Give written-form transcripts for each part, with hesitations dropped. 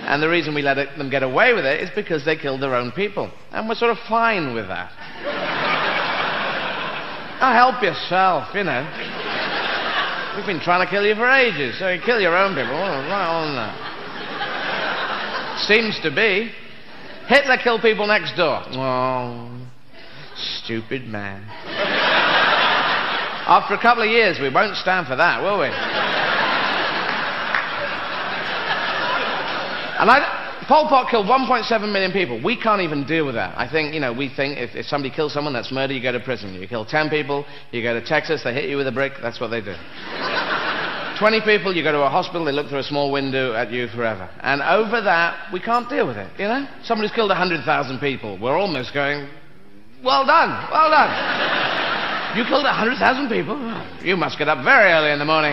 And the reason we let them get away with it is because they killed their own people. And we're sort of fine with that. Now help yourself, you know. We've been trying to kill you for ages, so you kill your own people. Right on that. Seems to be. Hitler killed people next door. Oh, stupid man. After a couple of years, we won't stand for that, will we? And Pol Pot killed 1.7 million people. We can't even deal with that. I think, we think if somebody kills someone, that's murder, you go to prison. You kill 10 people, you go to Texas, they hit you with a brick, that's what they do. 20 people, you go to a hospital, they look through a small window at you forever. And over that, we can't deal with it, Somebody's killed 100,000 people. We're almost going, well done, well done. You killed 100,000 people? You must get up very early in the morning.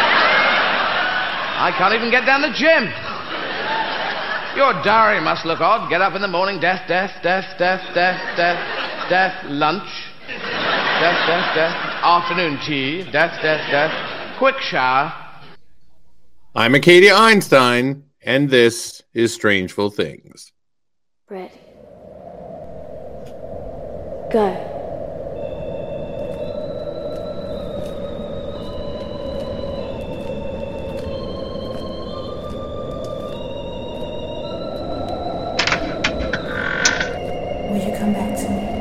I can't even get down the gym. Your diary must look odd. Get up in the morning, death, death, death, death, death, death, death, lunch, death, death, death, afternoon tea, death, death, death, quick shower. I'm Acadia Einstein, and this is Strangeful Things. Ready. Go. Will you come back to me?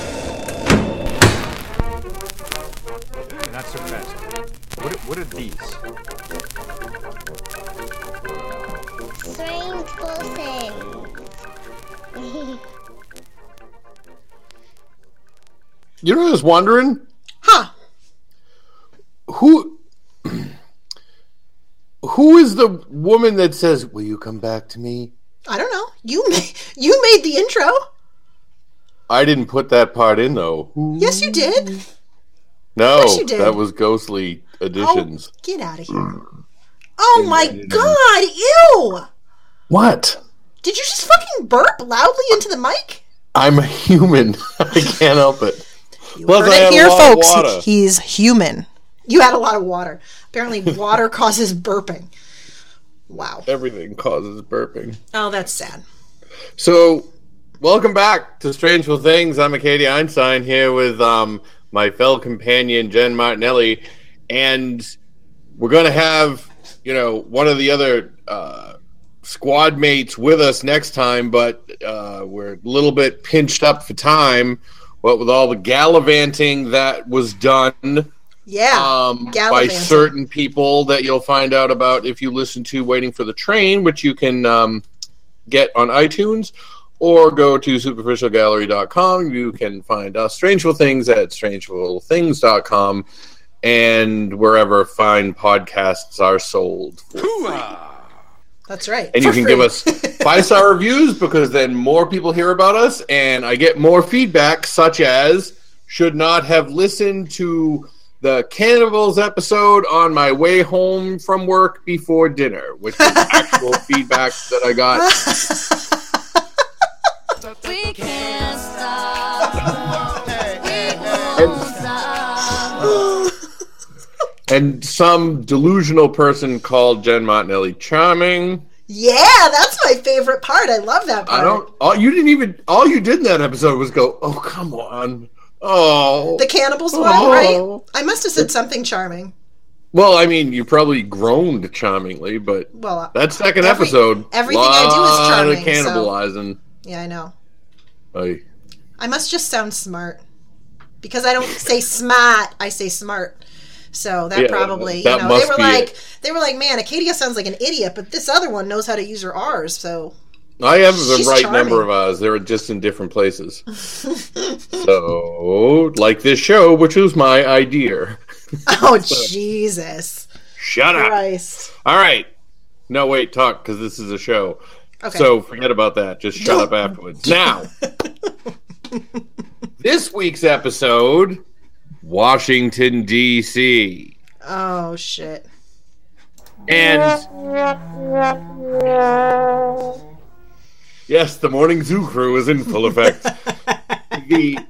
Not so fast. What are these? Strangeful Things. You know what I was wondering? Huh. Who is the woman that says, "Will you come back to me"? I don't know. You made the intro. I didn't put that part in, though. Yes, you did. No, Yes, you did. that was Ghostly Editions. Oh, get out of here. Oh, my God. Ew. What? Did you just fucking burp loudly into the mic? I'm a human. I can't help it. You Plus, heard I it had here, a lot of folks. water. He's human. You had a lot of water. Apparently, water causes burping. Wow. Everything causes burping. Oh, that's sad. So, welcome back to Strangeful Things. I'm Acadia Einstein here with my fellow companion, Jen Martinelli. And we're going to have, one of the other squad mates with us next time, but we're a little bit pinched up for time. What with all the gallivanting that was done by certain people that you'll find out about if you listen to Waiting for the Train, which you can get on iTunes, or go to superficialgallery.com. You can find us, Strangeful Things, at strangefulthings.com, and wherever fine podcasts are sold. That's right. And you can give us 5-star reviews, because then more people hear about us, and I get more feedback, such as, should not have listened to the Cannibals episode on my way home from work before dinner, which is actual feedback that I got. We can't stop. And some delusional person called Jen Martinelli charming. Yeah, that's my favorite part. I love that part. All you did in that episode was go, "Oh, come on." Oh. The Cannibals one, right? I must have said something charming. Well, I mean, you probably groaned charmingly, but that second episode, everything I do is charming. Lot of cannibalizing. So, yeah, I know. I must just sound smart. Because I don't say smart, I say smart. So that probably, they were like, man, Acadia sounds like an idiot, but this other one knows how to use her R's, so. I have the right charming. number of R's. They're just in different places. So, like this show, which was my idea. Oh, Jesus. Shut up. Christ. All right. No, wait, talk, because this is a show. Okay. So forget about that. Just shut up afterwards. Now, this week's episode, Washington, D.C. Oh, shit. And yes, the morning zoo crew is in full effect. The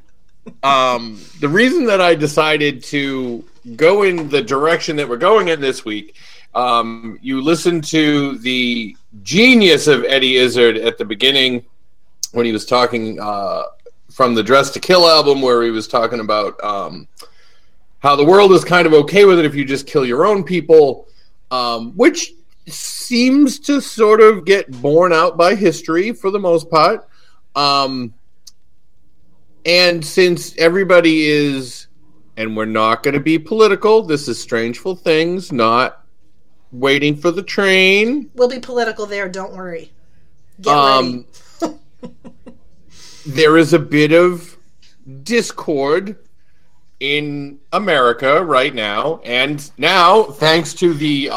reason that I decided to go in the direction that we're going in this week You listen to the genius of Eddie Izzard at the beginning when he was talking from the Dress to Kill album, where he was talking about how the world is kind of okay with it if you just kill your own people, which seems to sort of get borne out by history for the most part. And since everybody is, and we're not going to be political, this is Strangeful Things, not waiting for the train. We'll be political there, don't worry. Get ready. There is a bit of discord in America right now, and now, thanks to the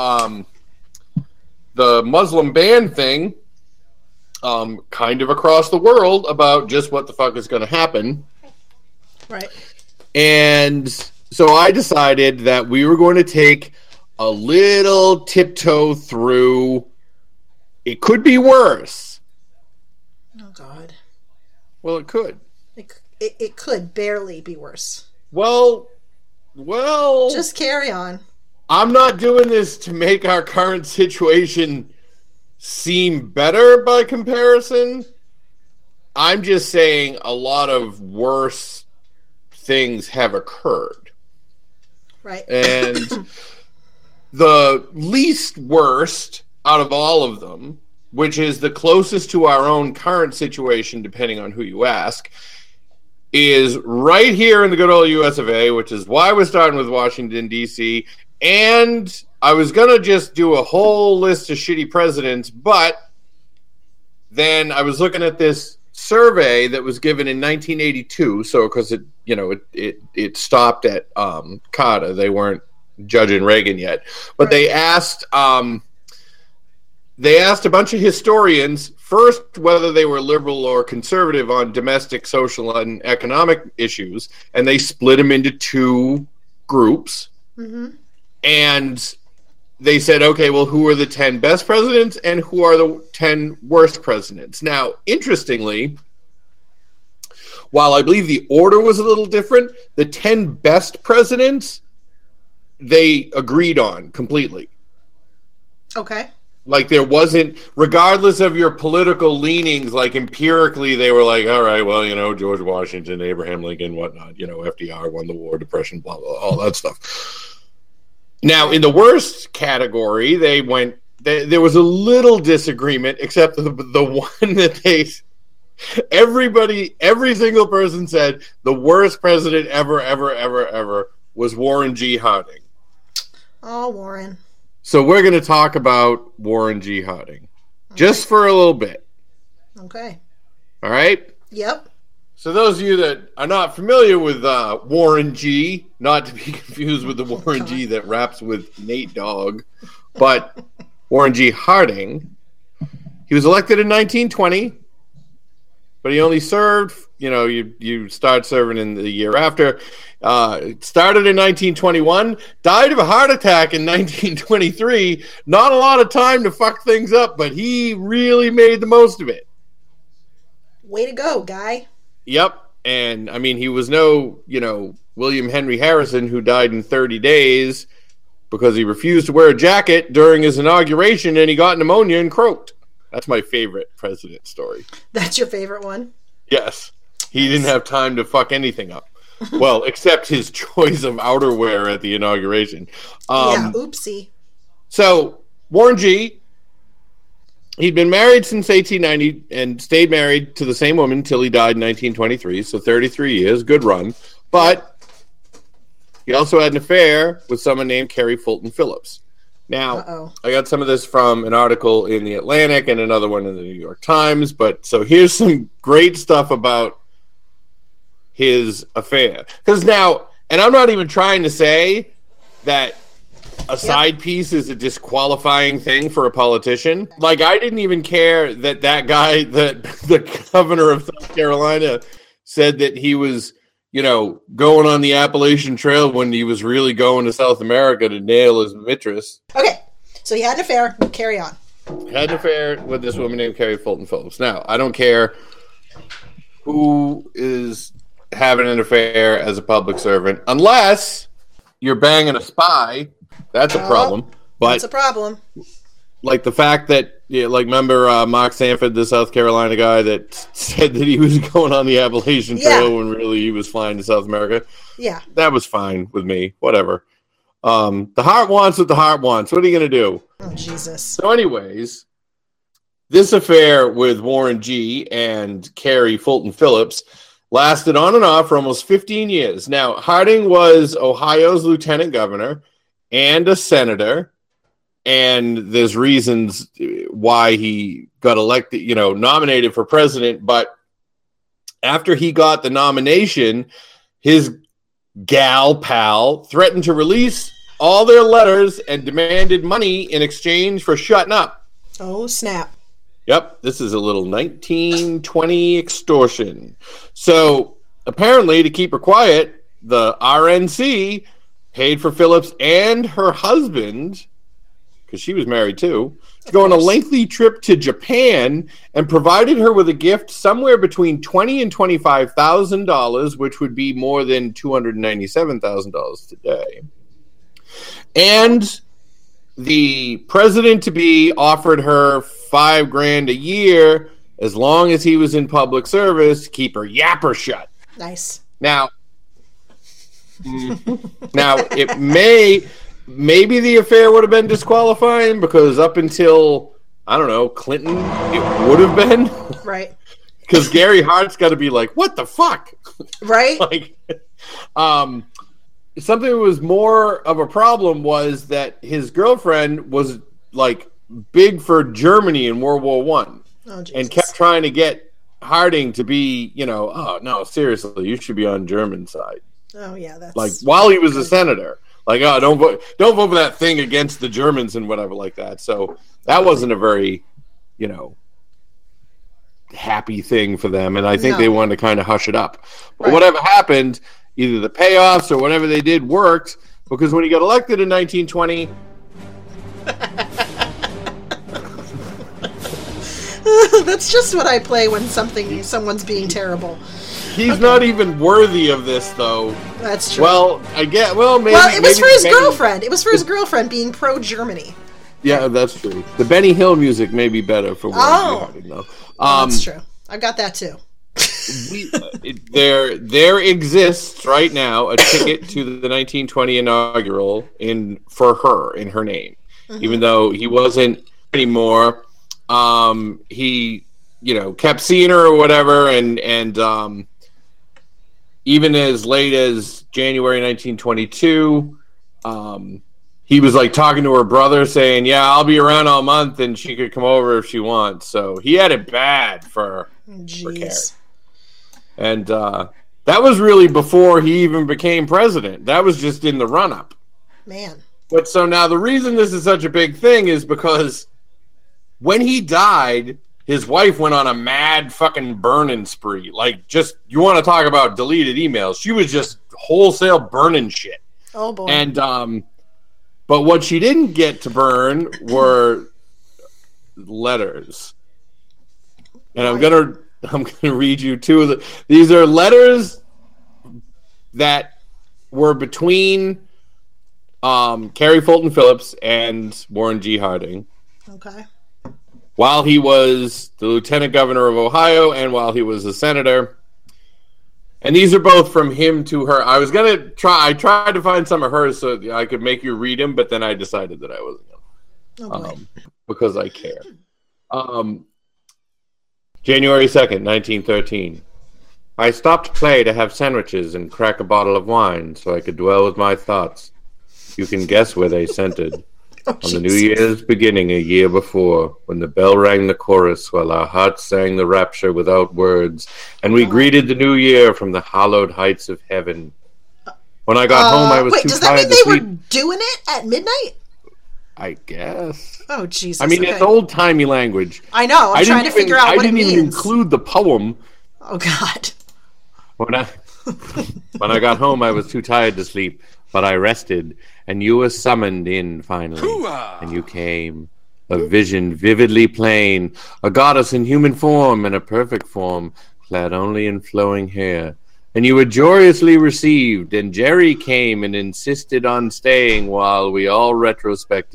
Muslim ban thing, kind of across the world about just what the fuck is going to happen. Right. And so I decided that we were going to take a little tiptoe through. It could be worse. Oh, God. Well, it could. It could barely be worse. Well. Just carry on. I'm not doing this to make our current situation seem better by comparison. I'm just saying a lot of worse things have occurred. Right. And the least worst out of all of them, which is the closest to our own current situation, depending on who you ask, is right here in the good old US of A, which is why we're starting with Washington, D.C., and I was going to just do a whole list of shitty presidents, but then I was looking at this survey that was given in 1982, so because it stopped at Carter. They weren't judging Reagan yet. But right. They asked a bunch of historians, first, whether they were liberal or conservative on domestic, social, and economic issues, and they split them into two groups. Mm-hmm. And they said, okay, well, who are the 10 best presidents and who are the 10 worst presidents? Now, interestingly, while I believe the order was a little different, the 10 best presidents, they agreed on completely. Okay. Like there wasn't, regardless of your political leanings, like empirically, they were like, all right, well, George Washington, Abraham Lincoln, whatnot, FDR won the war, Depression, blah, blah, all that stuff. Now, in the worst category, there was a little disagreement, except the one that every single person said the worst president ever was Warren G. Harding. Oh, Warren. So we're going to talk about Warren G. Harding. Okay. Just for a little bit. Okay. All right? Yep. So those of you that are not familiar with Warren G., not to be confused with the Warren G. that raps with Nate Dogg, but Warren G. Harding, he was elected in 1920, but he only served, you start serving in the year after. Started in 1921, died of a heart attack in 1923. Not a lot of time to fuck things up, but he really made the most of it. Way to go, guy. Yep. And, he was no, William Henry Harrison, who died in 30 days because he refused to wear a jacket during his inauguration and he got pneumonia and croaked. That's my favorite president story. That's your favorite one? Yes. He didn't have time to fuck anything up. Well, except his choice of outerwear at the inauguration. Oopsie. So, Warren G., he'd been married since 1890 and stayed married to the same woman until he died in 1923, so 33 years, good run. But he also had an affair with someone named Carrie Fulton Phillips. Now, I got some of this from an article in The Atlantic and another one in the New York Times, but so here's some great stuff about his affair. Because now, and I'm not even trying to say that a side piece is a disqualifying thing for a politician. Like, I didn't even care that guy, the governor of South Carolina, said that he was, going on the Appalachian Trail when he was really going to South America to nail his mistress. Okay, so he had an affair. Carry on. Had an affair with this woman named Carrie Fulton Phillips. Now, I don't care who is having an affair as a public servant, unless you're banging a spy. That's a problem. But that's a problem. Like the fact that, remember Mark Sanford, the South Carolina guy that said that he was going on the Appalachian Trail when really he was flying to South America? Yeah. That was fine with me. Whatever. The heart wants what the heart wants. What are you going to do? Oh, Jesus. So anyways, this affair with Warren G. and Carrie Fulton Phillips lasted on and off for almost 15 years. Now, Harding was Ohio's lieutenant governor and a senator. And there's reasons why he got elected, nominated for president. But after he got the nomination, his gal pal threatened to release all their letters and demanded money in exchange for shutting up. Oh, snap. Yep, this is a little 1920 extortion. So apparently, to keep her quiet, the RNC paid for Phillips and her husband, because she was married too, to go on a lengthy trip to Japan and provided her with a gift somewhere between $20,000 and $25,000, which would be more than $297,000 today. And the president-to-be offered her $5,000 a year as long as he was in public service to keep her yapper shut. Nice. Now, it maybe the affair would have been disqualifying because up until, I don't know, Clinton, it would have been. Right. Because Gary Hart's got to be like, what the fuck? Right. Something that was more of a problem was that his girlfriend was big for Germany in World War I. Oh, Jesus. And kept trying to get Harding to be, oh, no, seriously, you should be on German side. Oh, yeah, that's... while he was a senator. Don't vote for that thing against the Germans and whatever like that. So that wasn't a very, happy thing for them. And I think they wanted to kind of hush it up. But whatever happened, either the payoffs or whatever they did worked, because when he got elected in 1920... That's just what I play when someone's being terrible. He's not even worthy of this, though. That's true. Well, I get. Well, maybe. Well, it was for his girlfriend. It was for his girlfriend being pro-Germany. Yeah, that's true. The Benny Hill music may be better for Harding, though. That's true. I've got that too. There exists right now a ticket to the 1920 inaugural for her in her name, even though he wasn't anymore. He, kept seeing her or whatever, and even as late as January 1922, he was talking to her brother saying, yeah, I'll be around all month and she could come over if she wants. So he had it bad for Carrie. And that was really before he even became president. That was just in the run-up. Man. But so now the reason this is such a big thing is because when he died, his wife went on a mad fucking burning spree. You want to talk about deleted emails. She was just wholesale burning shit. Oh, boy. And, but what she didn't get to burn were letters. And I'm gonna read you two of the... These are letters that were between Carrie Fulton Phillips and Warren G. Harding. Okay. While he was the lieutenant governor of Ohio and while he was a senator. And these are both from him to her. I tried to find some of hers so I could make you read them, but then I decided that I wasn't going to. Because I care. January 2nd, 1913. I stopped play to have sandwiches and crack a bottle of wine so I could dwell with my thoughts. You can guess where they centered. On the New Year's beginning a year before, when the bell rang the chorus while our hearts sang the rapture without words, and we greeted the new year from the hallowed heights of heaven. When I got home, I was too tired to sleep. Does that mean they were doing it at midnight? I guess. Oh, Jesus. I mean, it's old-timey language. I know. I'm trying to figure out what it means. I didn't even include the poem. Oh, God. When I got home, I was too tired to sleep, but I rested, and you were summoned in finally. Hoo-ah! And you came, a vision vividly plain, a goddess in human form and a perfect form, clad only in flowing hair. And you were joyously received, and Jerry came and insisted on staying while we all retrospected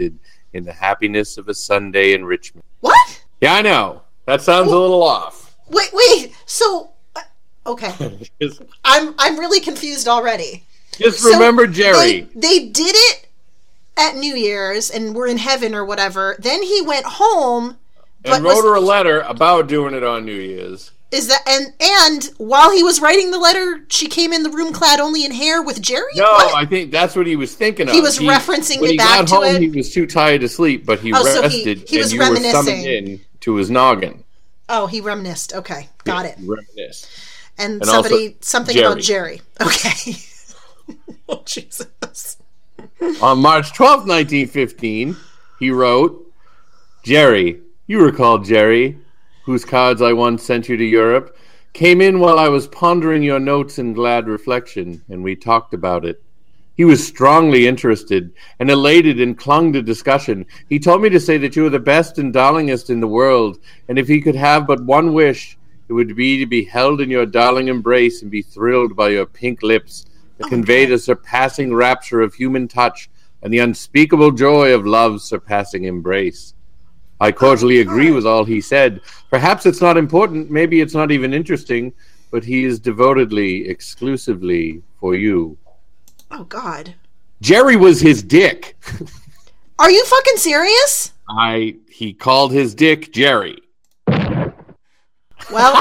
in the happiness of a Sunday in Richmond. What? Yeah, I know. That sounds a little off. Wait. So, okay. I'm really confused already. Just remember Jerry. They did it at New Year's and were in heaven or whatever. Then he went home and wrote her a letter about doing it on New Year's. Is that and while he was writing the letter, she came in the room clad only in hair with Jerry? No, what? I think that's what he was thinking of. He was referencing it back to it. When he got home, he was too tired to sleep, but he rested. He was and reminiscing. You were summoned in to his noggin. Oh, he reminisced. Okay, got it. Reminisced. And something Jerry. About Jerry. Okay. Oh, Jesus. On March 12th, 1915, he wrote, Jerry, you recall Jerry, whose cards I once sent you to Europe, came in while I was pondering your notes in glad reflection, and we talked about it. He was strongly interested and elated and clung to discussion. He told me to say that you were the best and darlingest in the world, and if he could have but one wish, it would be to be held in your darling embrace and be thrilled by your pink lips that convey the surpassing rapture of human touch and the unspeakable joy of love's surpassing embrace. I cordially agree with all he said. Perhaps it's not important, maybe it's not even interesting, but he is devotedly, exclusively for you. Oh, God. Jerry was his dick. Are you fucking serious? He called his dick Jerry. Well,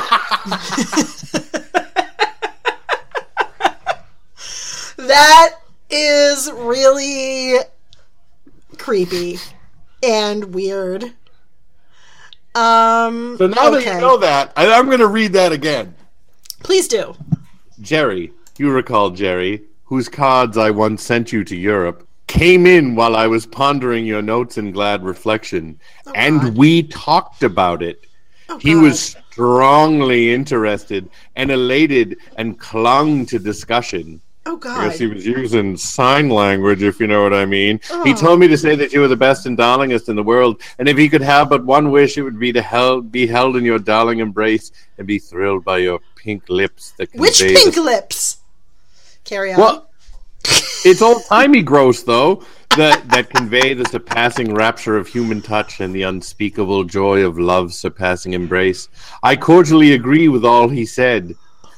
that is really creepy and weird. So now that you know that, I'm going to read that again. Please do. Jerry, you recall Jerry, whose cards I once sent you to Europe, came in while I was pondering your notes in glad reflection, and we talked about it. He was strongly interested and elated and clung to discussion. Oh, God. I guess he was using sign language, if you know what I mean. He told me to say that you were the best and darlingest in the world, and if he could have but one wish, it would be to be held in your darling embrace and be thrilled by your pink lips. Which pink lips? Carry on. Well, it's old-timey gross, though, that convey the surpassing rapture of human touch and the unspeakable joy of love's surpassing embrace. I cordially agree with all he said.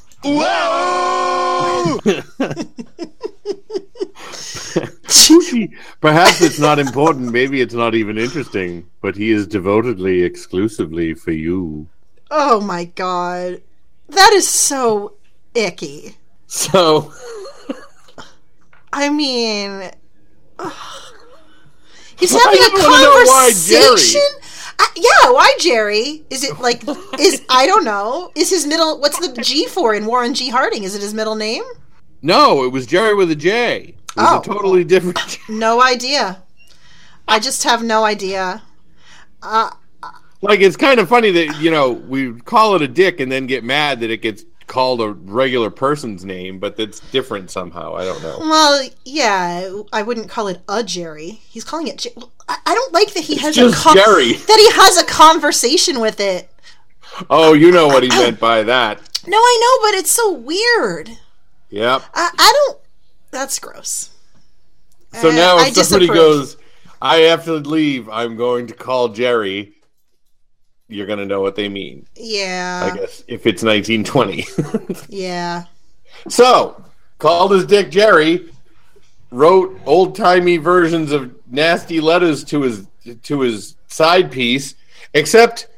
Whoa! Perhaps it's not important, maybe it's not even interesting, but he is devotedly, exclusively for you. Oh, my God. That is so icky. So... I mean, he's having a conversation. Why Jerry? Is it like I don't know. Is his middle? What's the G for in Warren G. Harding? Is it his middle name? No, it was Jerry with a J. It was a totally different. No idea. I just have no idea. Like it's kind of funny that we call it a dick and then get mad that it gets called a regular person's name, but that's different somehow. I don't know. Well, yeah, I wouldn't call it a Jerry. He's calling it. I don't like that he has Jerry. That he has a conversation with it. Oh, you know what he meant by that. No, I know, but it's so weird. Yep. I don't. That's gross. So now if somebody goes, I have to leave, I'm going to call Jerry. You're going to know what they mean. Yeah. I guess, if it's 1920. Yeah. So, called his dick Jerry, wrote old-timey versions of nasty letters to his side piece, except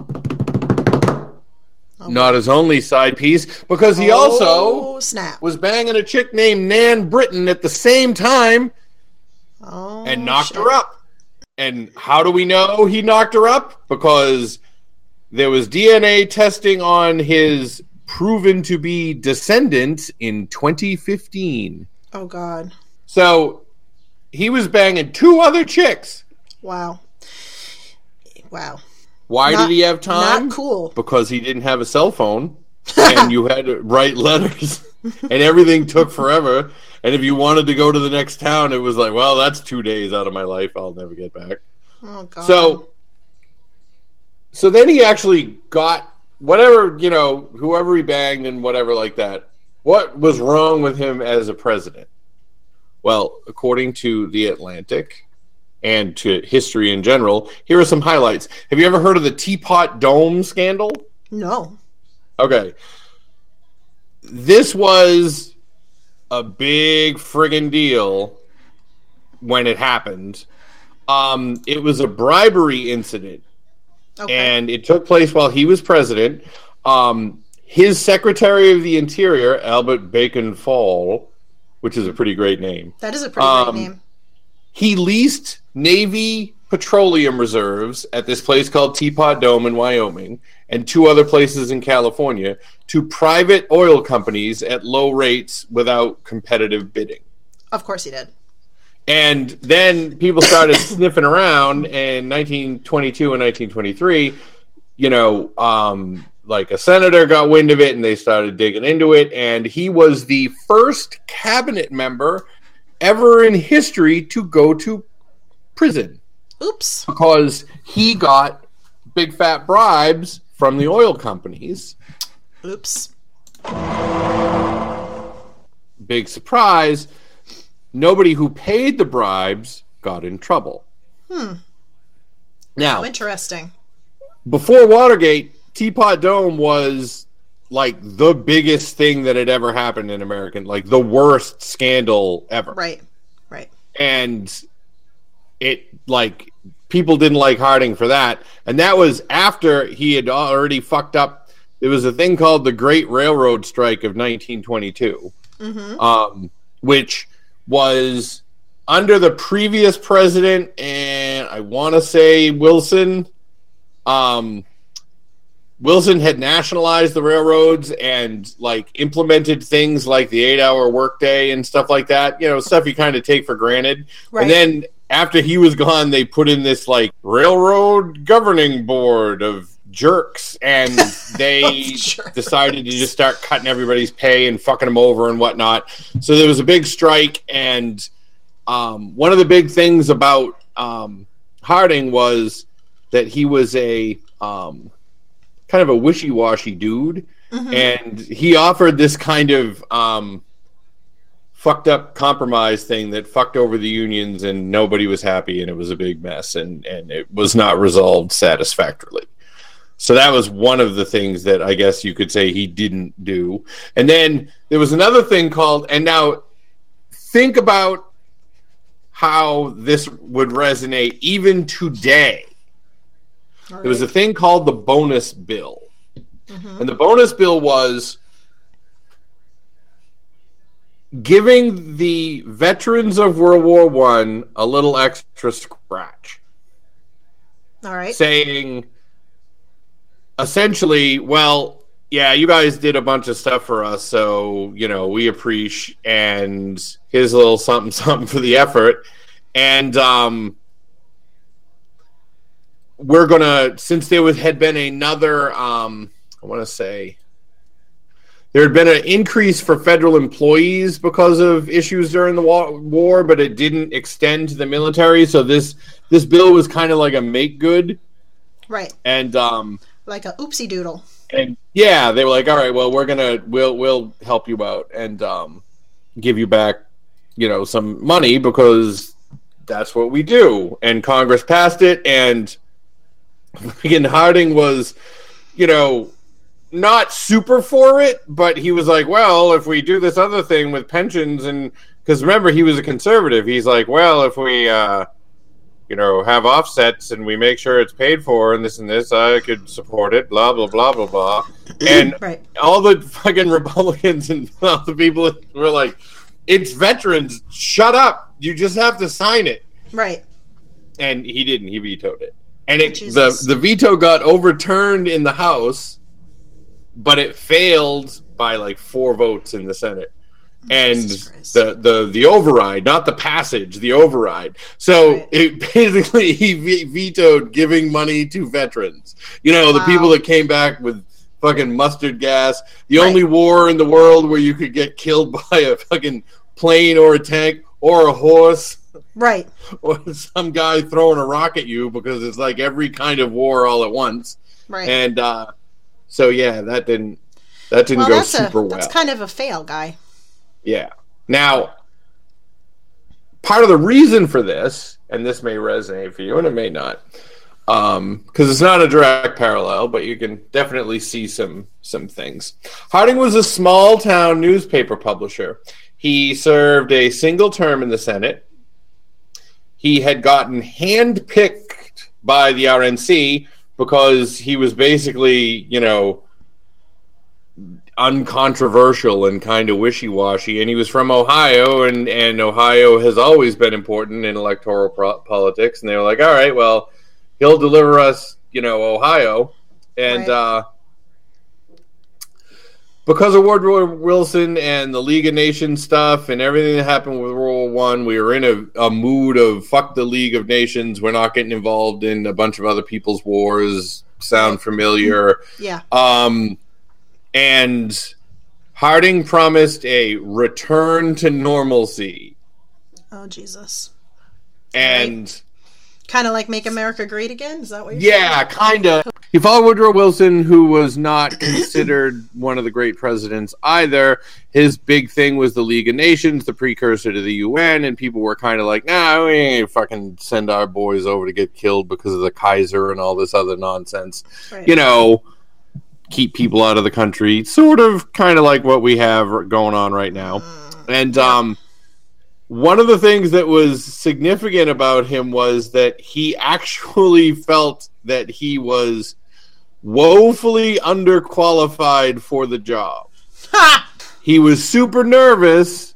not his only side piece, because he also was banging a chick named Nan Britton at the same time and knocked her up. And how do we know he knocked her up? Because there was DNA testing on his proven to be descendant in 2015. Oh, God. So he was banging 2 other chicks. Wow. Why did he have time? Not cool. Because he didn't have a cell phone, and you had to write letters, and everything took forever. And if you wanted to go to the next town, it was like, well, that's 2 days out of my life. I'll never get back. Oh, God. So then he actually got whatever, whoever he banged and whatever like that. What was wrong with him as a president? Well, according to The Atlantic, and to history in general, here are some highlights. Have you ever heard of the Teapot Dome scandal? No. Okay. This was a big friggin' deal when it happened. It was a bribery incident. Okay. And it took place while he was president. His Secretary of the Interior, Albert Bacon Fall, which is a pretty great name. That is a pretty great name. He leased Navy petroleum reserves at this place called Teapot Dome in Wyoming and 2 other places in California to private oil companies at low rates without competitive bidding. Of course he did. And then people started sniffing around in 1922 and 1923. Like a senator got wind of it and they started digging into it. And he was the first cabinet member ever in history to go to prison. Oops. Because he got big fat bribes from the oil companies. Oops. Big surprise. Nobody who paid the bribes got in trouble. Now, interesting. Before Watergate, Teapot Dome was like the biggest thing that had ever happened in American, like the worst scandal ever. Right. And it, like, people didn't like Harding for that. And that was after he had already fucked up. There was a thing called the Great Railroad Strike of 1922, which was under the previous president, and I want to say Wilson. Wilson had nationalized the railroads and like implemented things like the 8-hour workday and stuff like that. Stuff you kind of take for granted. Right. And then after he was gone, they put in this like railroad governing board of jerks, and they decided to just start cutting everybody's pay and fucking them over and whatnot. So there was a big strike, and one of the big things about Harding was that he was a kind of a wishy-washy dude, and he offered this kind of fucked up compromise thing that fucked over the unions, and nobody was happy, and it was a big mess, and it was not resolved satisfactorily. So that was one of the things that I guess you could say he didn't do. And then there was another thing called, and now think about how this would resonate even today. There was a thing called the bonus bill. And the bonus bill was giving the veterans of World War I a little extra scratch. All right. Saying, essentially, well, yeah, you guys did a bunch of stuff for us, so, we appreciate, and here's a little something, something for the effort. And, we're going to, since there had been another, I want to say, there had been an increase for federal employees because of issues during the war, but it didn't extend to the military. So this bill was kind of like a make good. Right. And, like a oopsie doodle. And yeah, they were like, all right, well, we'll help you out and, give you back, some money because that's what we do. And Congress passed it, and Harding was, not super for it, but he was like, well, if we do this other thing with pensions, and because remember, he was a conservative. He's like, well, if we, have offsets and we make sure it's paid for and this, I could support it, blah, blah, blah, blah, blah. And all the fucking Republicans and all the people were like, it's veterans, shut up. You just have to sign it. Right. And he didn't. He vetoed it. And the veto got overturned in the House, but it failed by like 4 votes in the Senate. And the override, not the passage, the override. So it basically he vetoed giving money to veterans. The people that came back with fucking mustard gas. The only war in the world where you could get killed by a fucking plane or a tank or a horse. Right. Or some guy throwing a rock at you, because it's like every kind of war all at once. Right. And so yeah, that didn't go super well. That's kind of a fail, guy. Yeah. Now, part of the reason for this, and this may resonate for you, and it may not, because it's not a direct parallel, but you can definitely see some things. Harding was a small-town newspaper publisher. He served a single term in the Senate. He had gotten handpicked by the RNC because he was basically, uncontroversial and kind of wishy-washy, and he was from Ohio, and Ohio has always been important in electoral politics, and they were like, all right, well, he'll deliver us, Ohio, and right. Because of Woodrow Wilson and the League of Nations stuff and everything that happened with World War I, we were in a mood of fuck the League of Nations, we're not getting involved in a bunch of other people's wars. Sound familiar? Yeah. And Harding promised a return to normalcy. Oh, Jesus. And... Right. Kind of like Make America Great Again? Is that what you're saying? Yeah, kind of. He followed Woodrow Wilson, who was not considered one of the great presidents either. His big thing was the League of Nations, the precursor to the UN, and people were kind of like, nah, we ain't fucking send our boys over to get killed because of the Kaiser and all this other nonsense. Right. Keep people out of the country. Sort of kind of like what we have going on right now. And one of the things that was significant about him was that he actually felt that he was woefully underqualified for the job. He was super nervous,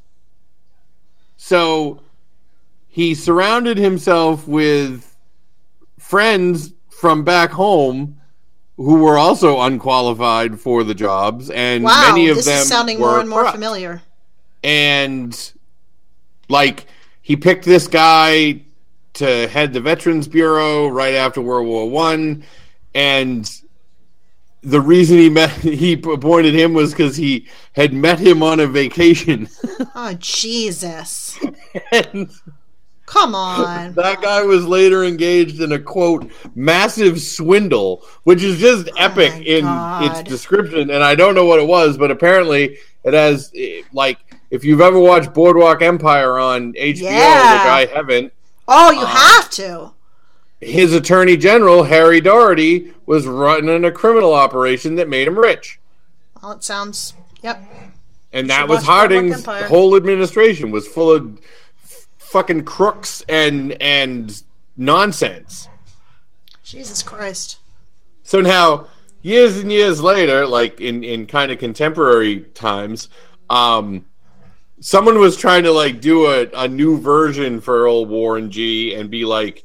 so he surrounded himself with friends from back home who were also unqualified for the jobs, and many of them this is sounding more and more familiar. And he picked this guy to head the Veterans Bureau right after World War I, and the reason he appointed him was because he had met him on a vacation. Oh, Jesus. And come on. That guy was later engaged in a, quote, massive swindle, which is just epic in its description, and I don't know what it was, but apparently it has, if you've ever watched Boardwalk Empire on HBO, which I haven't. Oh, you have to. His attorney general, Harry Doherty, was running a criminal operation that made him rich. Well, it sounds, yep. And that was Harding's whole administration was full of fucking crooks and nonsense. Jesus Christ. So now, years and years later, in kind of contemporary times, someone was trying to do a new version for old Warren G and be like,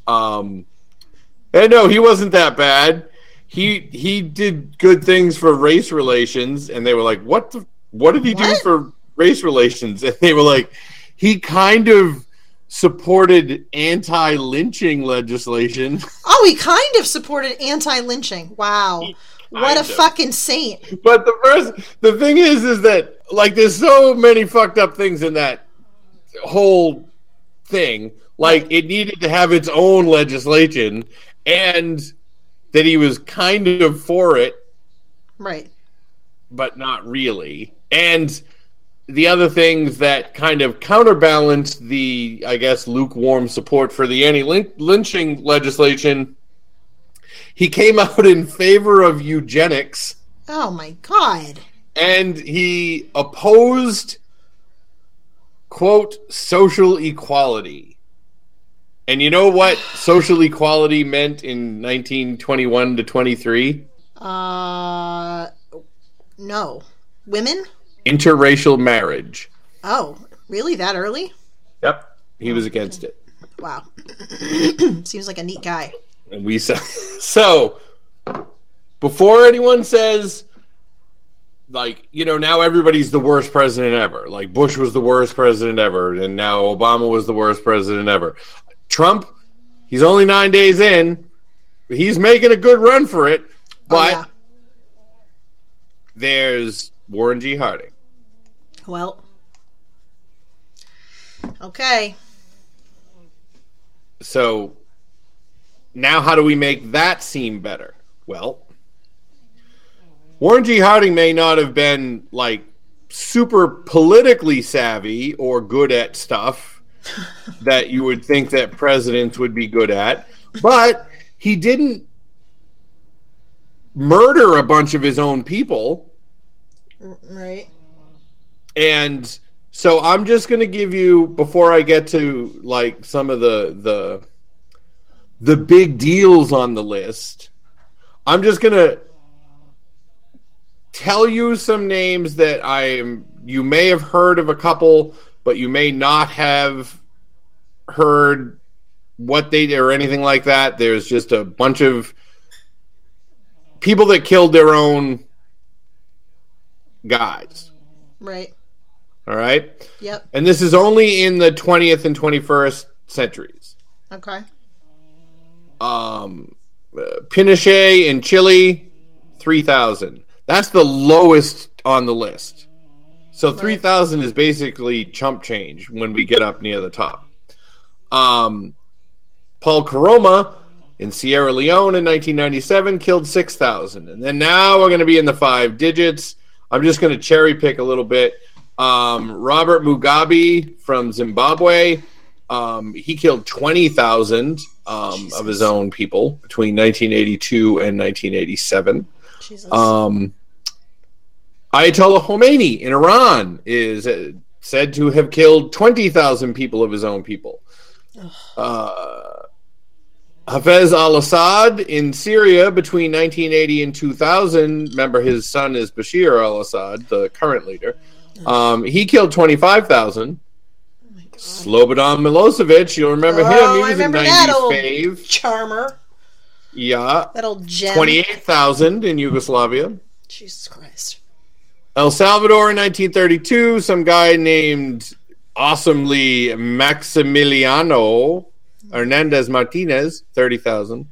hey, no, he wasn't that bad. He did good things for race relations, and they were like, what did he do for race relations? And they were like, he kind of supported anti-lynching legislation. Oh, he kind of supported anti-lynching. Wow. What a fucking saint. But the thing is that, there's so many fucked up things in that whole thing. It needed to have its own legislation, and that he was kind of for it. Right. But not really. And the other things that kind of counterbalanced the, I guess, lukewarm support for the anti-lynching legislation, he came out in favor of eugenics. Oh, my God. And he opposed, quote, social equality. And you know what social equality meant in 1921 to 23? No. Women? Interracial marriage. Oh, really? That early? Yep. He was against it. Wow. Seems like a neat guy. And we said, so, before anyone says, now everybody's the worst president ever. Bush was the worst president ever, and now Obama was the worst president ever. Trump, he's only 9 days in. He's making a good run for it. But there's Warren G. Harding. Well, okay. So, now how do we make that seem better? Well, Warren G. Harding may not have been, super politically savvy or good at stuff, that you would think that presidents would be good at. But he didn't murder a bunch of his own people. Right. And so I'm just going to give you, before I get to like some of the big deals on the list, I'm just going to tell you some names that you may have heard of a couple, but you may not have heard what they did or anything like that. There's just a bunch of people that killed their own guys. Right. All right? Yep. And this is only in the 20th and 21st centuries. Okay. Pinochet in Chile, 3,000. That's the lowest on the list. So 3,000 is basically chump change when we get up near the top. Paul Karoma in Sierra Leone in 1997 killed 6,000. And then now we're going to be in the 5 digits. I'm just going to cherry pick a little bit. Robert Mugabe from Zimbabwe, he killed 20,000 of his own people between 1982 and 1987. Jesus. Ayatollah Khomeini in Iran is said to have killed 20,000 people of his own people. Hafez al-Assad in Syria between 1980 and 2000. Remember, his son is Bashir al-Assad, the current leader. He killed 25,000. Slobodan Milosevic, you'll remember him. He was a 90s fave. Charmer. Yeah. That old gem. 28,000 in Yugoslavia. Jesus Christ. El Salvador in 1932, some guy named awesomely Maximiliano Hernandez Martinez, 30,000.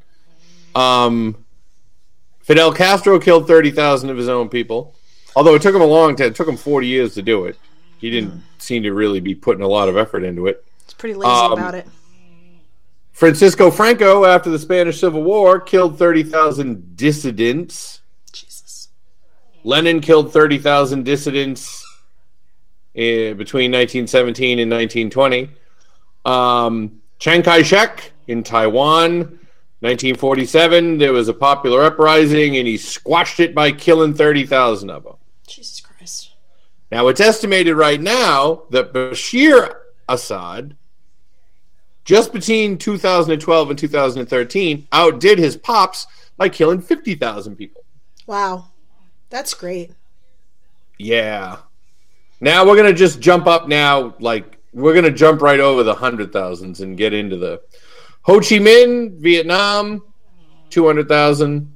Fidel Castro killed 30,000 of his own people. Although it took him a long time. It took him 40 years to do it. He didn't seem to really be putting a lot of effort into it. He's pretty lazy about it. Francisco Franco, after the Spanish Civil War, killed 30,000 dissidents. Jesus. Lenin killed 30,000 dissidents between 1917 and 1920. Chiang Kai-shek in Taiwan, 1947, there was a popular uprising, and he squashed it by killing 30,000 of them. Jesus Christ. Now, it's estimated right now that Bashir Assad, just between 2012 and 2013, outdid his pops by killing 50,000 people. Wow. That's great. Yeah. Now we're going to just jump up now, like, we're going to jump right over the 100,000s and get into the Ho Chi Minh, Vietnam, 200,000.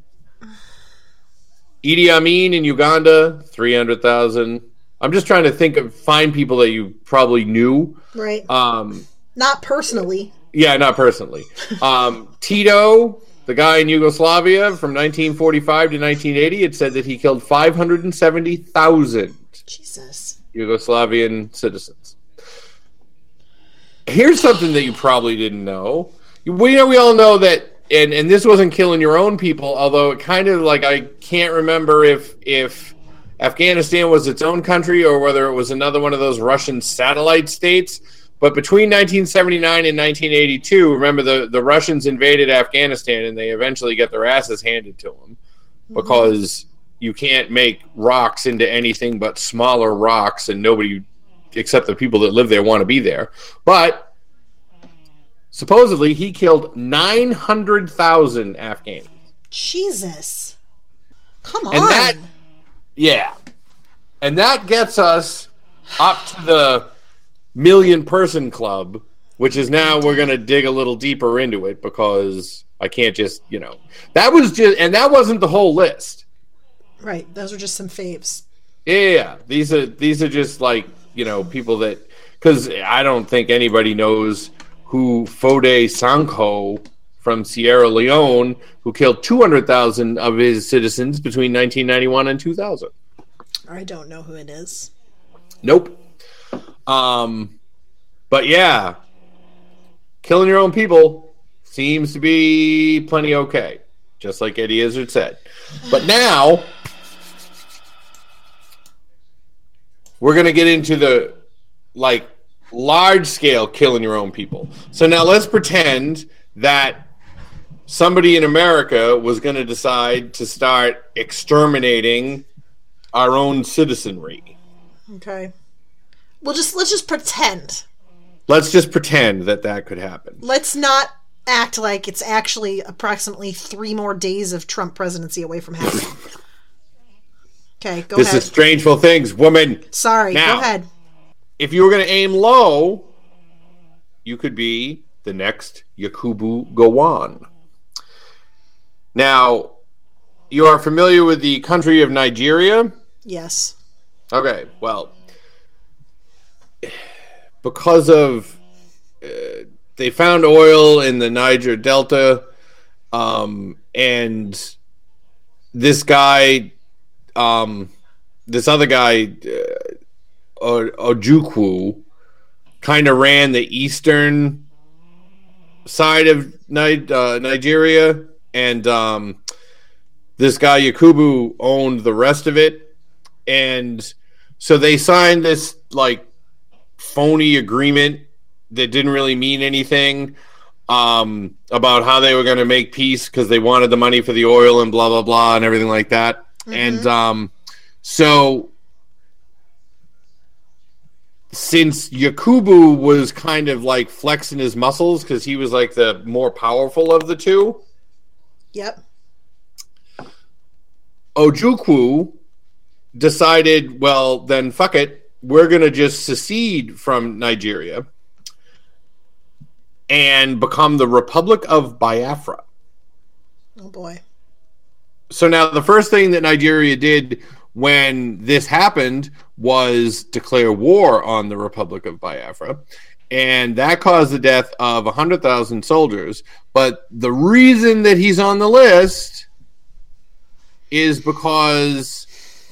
Idi Amin in Uganda, 300,000. I'm just trying to find people that you probably knew. Right. Not personally. Yeah, not personally. Tito, the guy in Yugoslavia from 1945 to 1980, it said that he killed 570,000 Jesus. Yugoslavian citizens. Here's something that you probably didn't know. We all know that, and this wasn't killing your own people, although it kind of like, I can't remember if Afghanistan was its own country or whether it was another one of those Russian satellite states. But between 1979 and 1982, remember the Russians invaded Afghanistan and they eventually get their asses handed to them because you can't make rocks into anything but smaller rocks, and nobody except the people that live there want to be there. But supposedly he killed 900,000 Afghans. Jesus. Come on. And that gets us up to the million-person club, which is now we're going to dig a little deeper into it because I can't just, that wasn't the whole list. Right. Those are just some faves. Yeah. These are just like, people that, because I don't think anybody knows who Foday Sankoh from Sierra Leone, who killed 200,000 of his citizens between 1991 and 2000. I don't know who it is. Nope. But yeah, killing your own people seems to be plenty okay, just like Eddie Izzard said. But now we're going to get into the, large scale killing your own people. So now let's pretend that somebody in America was going to decide to start exterminating our own citizenry. Okay. Let's just pretend. Let's just pretend that could happen. Let's not act like it's actually approximately 3 more days of Trump presidency away from happening. Okay, go ahead. This is Strangeful Things, woman. Sorry, now, go ahead. If you were going to aim low, you could be the next Yakubu Gowon. Now, you are familiar with the country of Nigeria? Yes. Okay, well, because of they found oil in the Niger Delta, and this guy, this other guy, Ojukwu, kind of ran the eastern side of Nigeria, and this guy Yakubu owned the rest of it, and so they signed this like phony agreement that didn't really mean anything about how they were going to make peace because they wanted the money for the oil and blah blah blah and everything like that. Mm-hmm. And so since Yakubu was kind of like flexing his muscles because he was like the more powerful of the two. Yep. Ojukwu decided, well, then fuck it. We're going to just secede from Nigeria and become the Republic of Biafra. Oh, boy. So now the first thing that Nigeria did when this happened was declare war on the Republic of Biafra. And that caused the death of 100,000 soldiers. But the reason that he's on the list is because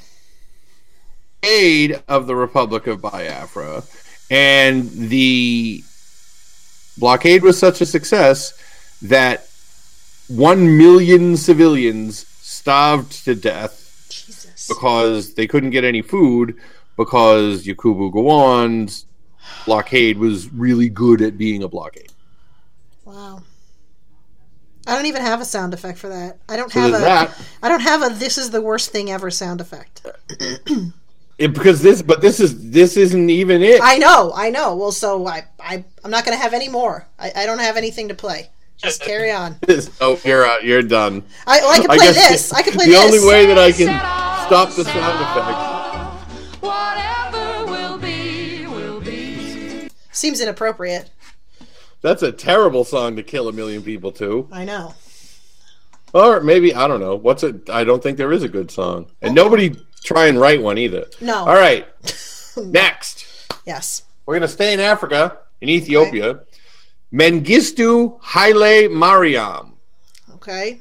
aid of the Republic of Biafra, and the blockade was such a success that 1 million civilians starved to death. Jesus. Because they couldn't get any food because Yakubu Gowon's blockade was really good at being a blockade. Wow. I don't even have a sound effect for that. I don't have a "this is the worst thing ever" sound effect. Because this isn't even it. I know. Well, so I'm not going to have any more. I don't have anything to play. Just carry on. Oh, you're out. You're done. I can play this. I can play the this. The only way that I can stop the sound effect. Whatever will be. Seems inappropriate. That's a terrible song to kill 1 million people to. I know. Or maybe, I don't know. I don't think there is a good song. And nobody try and write one either. No. All right. Next. Yes. We're going to stay in Africa, in Ethiopia. Okay. Mengistu Haile Mariam. Okay.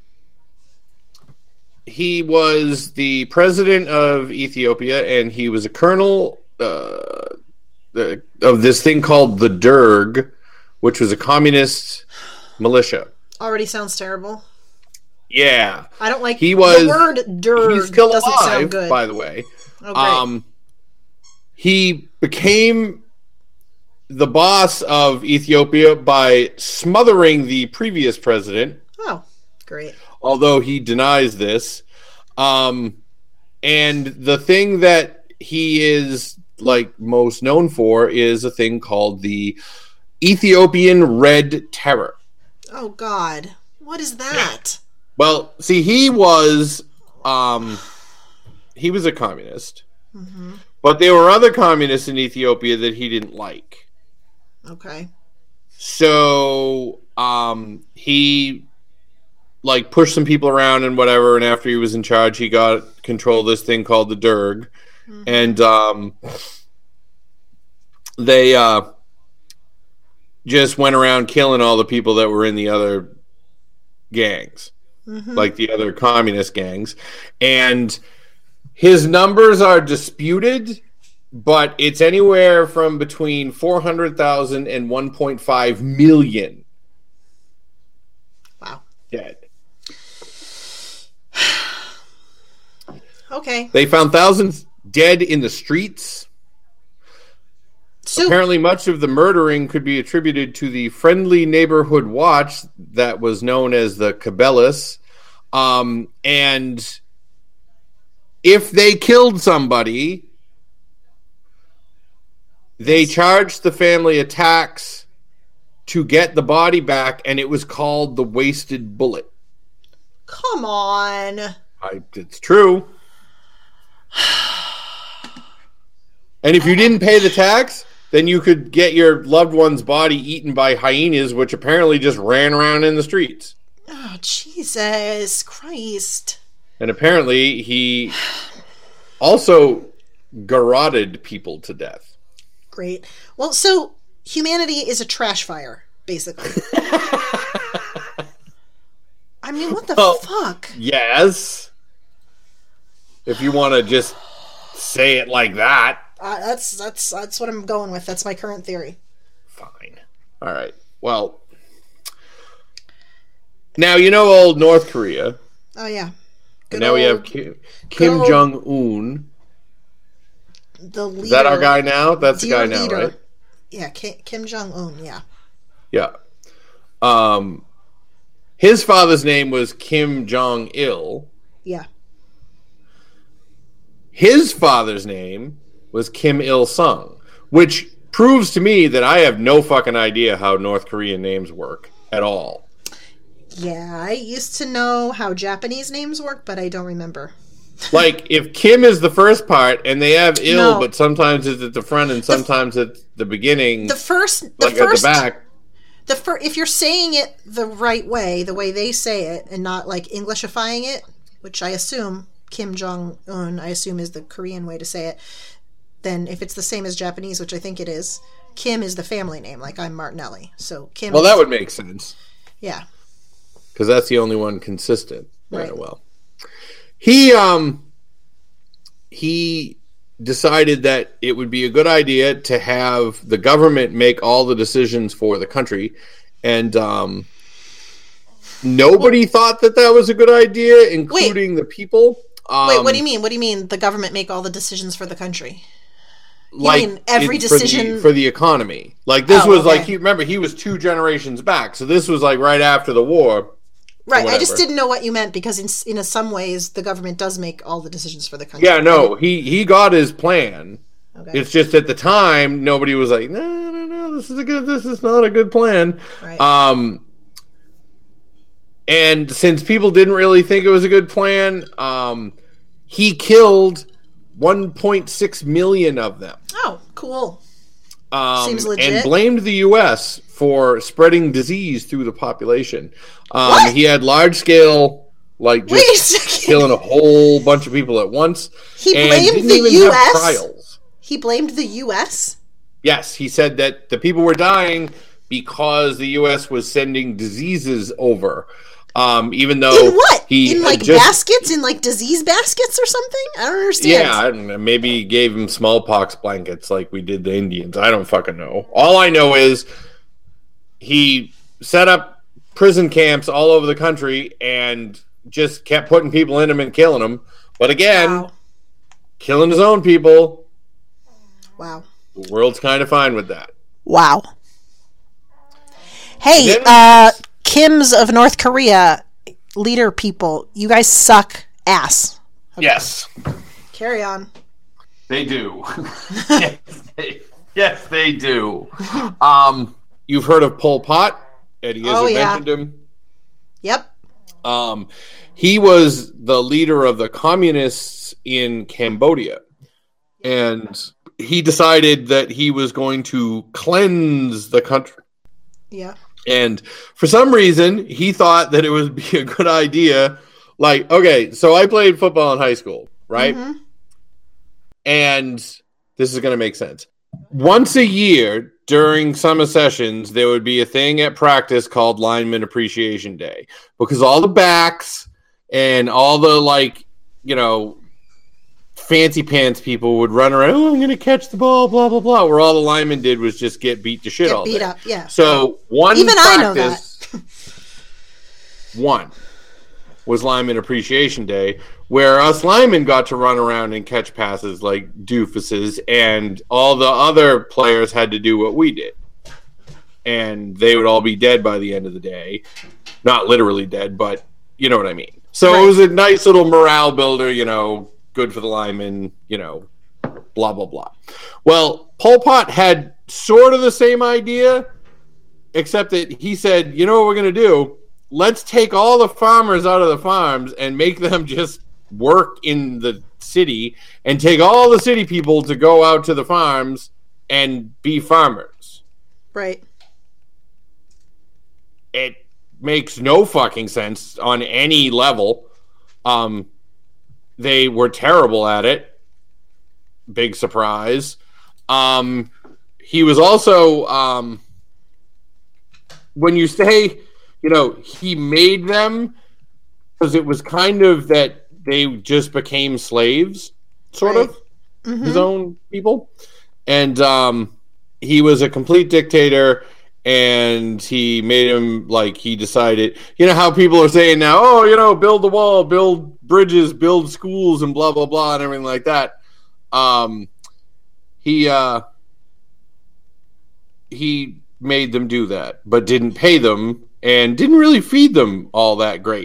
He was the president of Ethiopia, and he was a colonel of this thing called the Derg, which was a communist militia. Already sounds terrible. Yeah. I don't like the word Derg. He's still doesn't alive, sound good. by the way. Oh, great. He became the boss of Ethiopia by smothering the previous president. Oh, great. Although he denies this. And the thing that he is like most known for is a thing called the Ethiopian Red Terror. Oh God. What is that? Well, see, he was a communist. Mm-hmm. But there were other communists in Ethiopia that he didn't like. Okay. So he like pushed some people around and whatever, and after he was in charge, he got control of this thing called the Derg. Mm-hmm. And they just went around killing all the people that were in the other gangs, mm-hmm. like the other communist gangs. And his numbers are disputed, but it's anywhere from between 400,000 and 1.5 million. Wow. Dead. Okay. They found thousands dead in the streets. Apparently, much of the murdering could be attributed to the Friendly Neighborhood Watch that was known as the Cabela's. And if they killed somebody, they charged the family a tax to get the body back, and it was called the wasted bullet. Come on. It's true. And if you didn't pay the tax, then you could get your loved one's body eaten by hyenas, which apparently just ran around in the streets. Oh, Jesus Christ. And apparently he also garroted people to death. Great. Well, so humanity is a trash fire, basically. I mean, what the fuck? Yes. If you want to just say it like that. That's what I'm going with. That's my current theory. Fine. All right. Well, now you know old North Korea. Oh yeah. And now we have Kim Jong-un. The leader. Is that our guy now? That's the guy now, right? Yeah, Kim Jong-un. Yeah. Yeah. His father's name was Kim Jong-il. Yeah. His father's name was Kim Il-sung, which proves to me that I have no fucking idea how North Korean names work at all. Yeah, I used to know how Japanese names work, but I don't remember. Like, if Kim is the first part, and they have Il, but sometimes it's at the front and sometimes at the beginning. At the back. If you're saying it the right way, the way they say it, and not like Englishifying it, which I assume Kim Jong-un, I assume is the Korean way to say it, then if it's the same as Japanese, which I think it is, Kim is the family name, like I'm Martinelli. So Kim. Well, that would make sense. Yeah. Because that's the only one consistent. Right. Well, he decided that it would be a good idea to have the government make all the decisions for the country, and nobody thought that was a good idea, including the people. Wait, what do you mean? What do you mean the government make all the decisions for the country? You mean every decision for the economy? Like this was like he was 2 generations back, so this was like right after the war. Right, I just didn't know what you meant because in some ways the government does make all the decisions for the country. Yeah, no, he got his plan. Okay. It's just at the time nobody was like, no, this is not a good plan. Right. And since people didn't really think it was a good plan, he killed 1.6 million of them. Oh, cool. Seems legit. And blamed the U.S. for spreading disease through the population. He had large scale, like just killing a whole bunch of people at once. He blamed the U.S. He blamed the U.S. Yes, he said that the people were dying because the U.S. was sending diseases over. Even though in what? Baskets, in like disease baskets or something? I don't understand. Yeah, I don't know. Maybe he gave him smallpox blankets like we did the Indians. I don't fucking know. All I know is he set up prison camps all over the country and just kept putting people in them and killing them. But again, killing his own people. Wow. The world's kind of fine with that. Wow. Hey, Kims of North Korea, leader people, you guys suck ass. Okay. Yes. Carry on. They do. Yes, they do. You've heard of Pol Pot? Eddie has mentioned him. Yep. He was the leader of the communists in Cambodia. And he decided that he was going to cleanse the country. Yeah. And for some reason, he thought that it would be a good idea. Like, okay, so I played football in high school, right? Mm-hmm. And this is going to make sense. Once a year during summer sessions, there would be a thing at practice called Lineman Appreciation Day. Because all the backs and all the, like, you know, fancy pants people would run around, I'm going to catch the ball, blah, blah, blah. Where all the linemen did was just get beat to shit all day. Get beat up, yeah. So one even practice, I know that. one. was Lineman Appreciation Day, where us linemen got to run around and catch passes like doofuses, and all the other players had to do what we did. And they would all be dead by the end of the day. Not literally dead, but you know what I mean. So It was a nice little morale builder, good for the linemen, blah, blah, blah. Well, Pol Pot had sort of the same idea, except that he said, you know what we're going to do? Let's take all the farmers out of the farms and make them just work in the city, and take all the city people to go out to the farms and be farmers. Right. It makes no fucking sense on any level. They were terrible at it. Big surprise. He was also, when you say, he made them, because it was kind of that they just became slaves, sort of, his own people. And he was a complete dictator, and he made him, he decided, how people are saying now, build the wall, build bridges, build schools, and blah, blah, blah, and everything like that. He made them do that, but didn't pay them, and didn't really feed them all that great.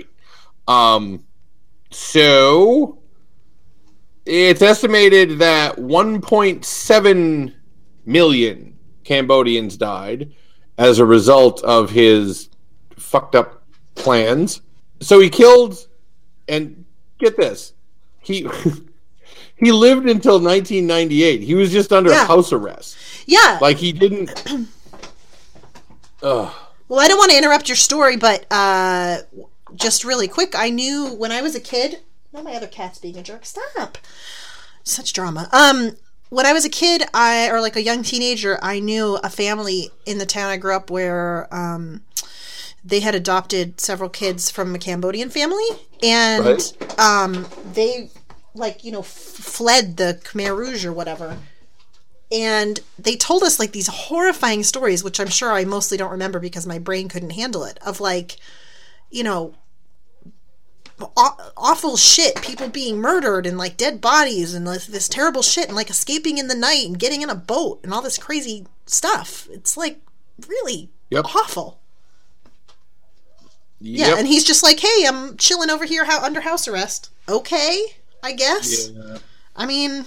So it's estimated that 1.7 million Cambodians died as a result of his fucked up plans. So he killed, and get this, he lived until 1998. He was just under house arrest. Yeah. He didn't... Well, I don't want to interrupt your story, but just really quick, I knew when I was a kid... No, my other cat's being a jerk. Stop. Such drama. When I was a kid, or a young teenager, I knew a family in the town I grew up where they had adopted several kids from a Cambodian family, and they fled the Khmer Rouge or whatever. And they told us these horrifying stories, which I'm sure I mostly don't remember because my brain couldn't handle it, of awful shit, people being murdered and dead bodies and this terrible shit, and escaping in the night and getting in a boat and all this crazy stuff. It's really awful. Yep. Yeah, and he's just hey, I'm chilling over here under house arrest. Okay, I guess. Yeah. I mean,